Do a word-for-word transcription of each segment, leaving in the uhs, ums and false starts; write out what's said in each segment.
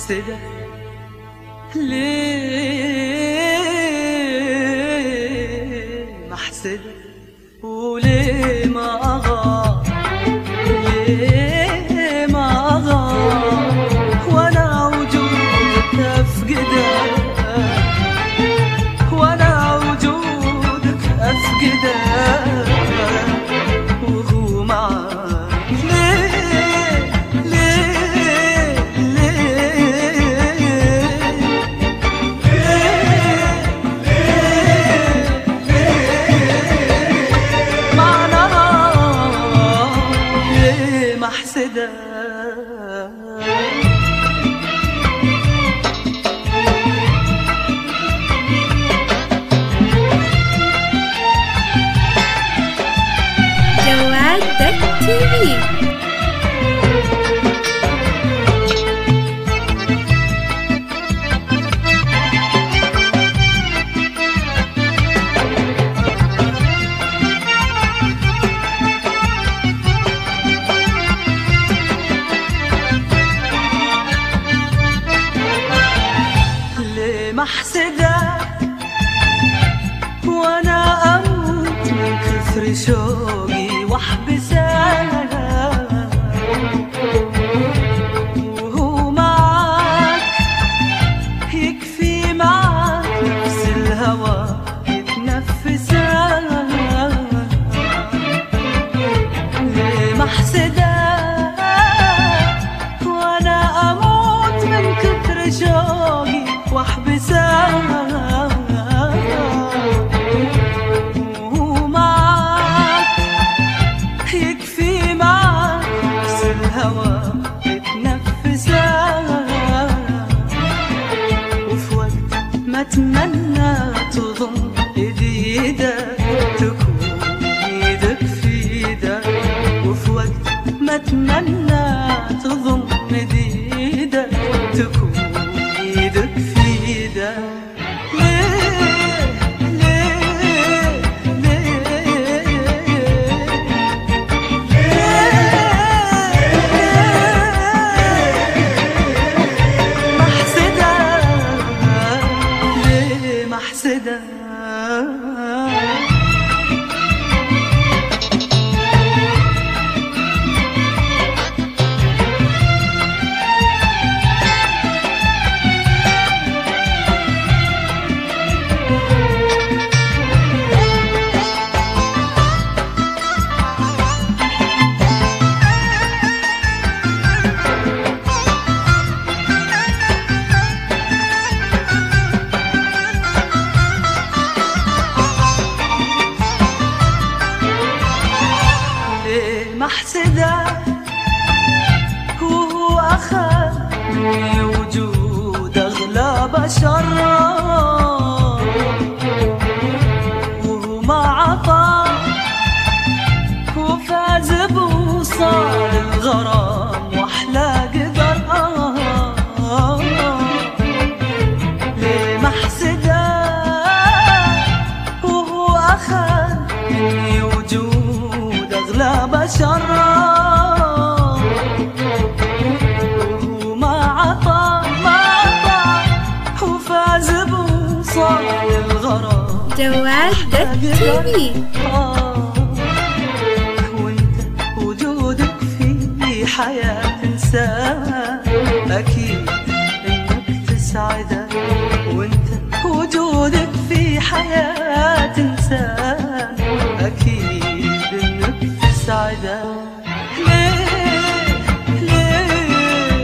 محسدة ليه محسدة وليه ما أغار ليه ما أغار وأنا وجودك أفقده وأنا وجودك أفقده وهو معاك ليه ليه ليه معناها ليه محسدة جواد دك تي في. محسدة وانا اموت من كثر شوقي واحبسها وهو معاك يكفي معاك نفس الهوى يتنفسها ليه محسدة وانا اموت من كثر شوقي واحبسها ومعاك يكفي معاك نفس الهوى يتنفسها وفي وقت ما اتمنى تضم ايدك تكون ايدك في ايدك وفي وقت ما اتمنى تضم ايدك تكون ايدك في ايدك ليه ليه ليه ليه محسدة ليه محسدة محسدة وهو أخذ مني وجود أغلى بشر وهو ما عطى وفاز بوصال الغرام وأحلى قدر ليه محسدة وهو أخذ مني وجود أغلى بشر وما عطى ما عطى وفاز بوصال الغرام جواد دك تي في. وانت وجودك في حياة إنسان أكيد إنك تسعده وانت وجودك في حياة إنسان أكيد إنك تسعده ليه ليه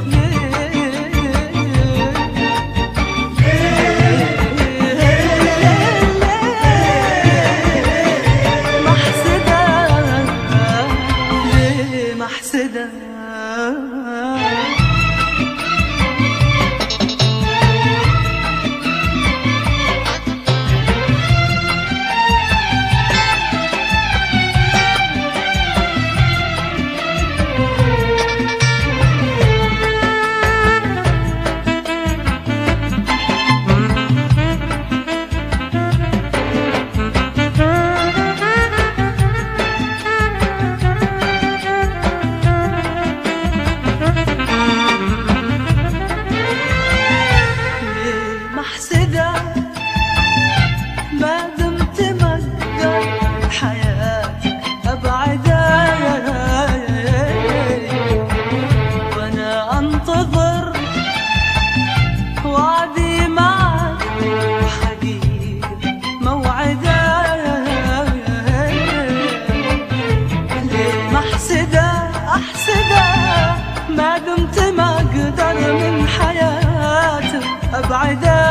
ليه محسدة ليه محسدة بعده،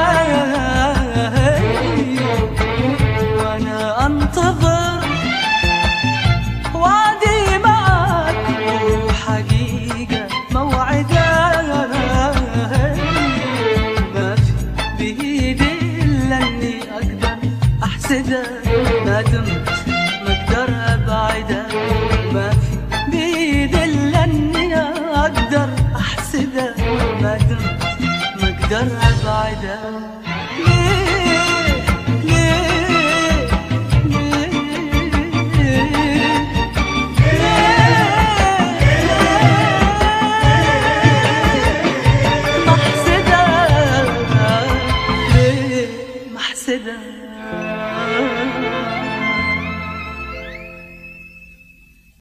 وانا انتظر وعدي معك، وحقيقة موعد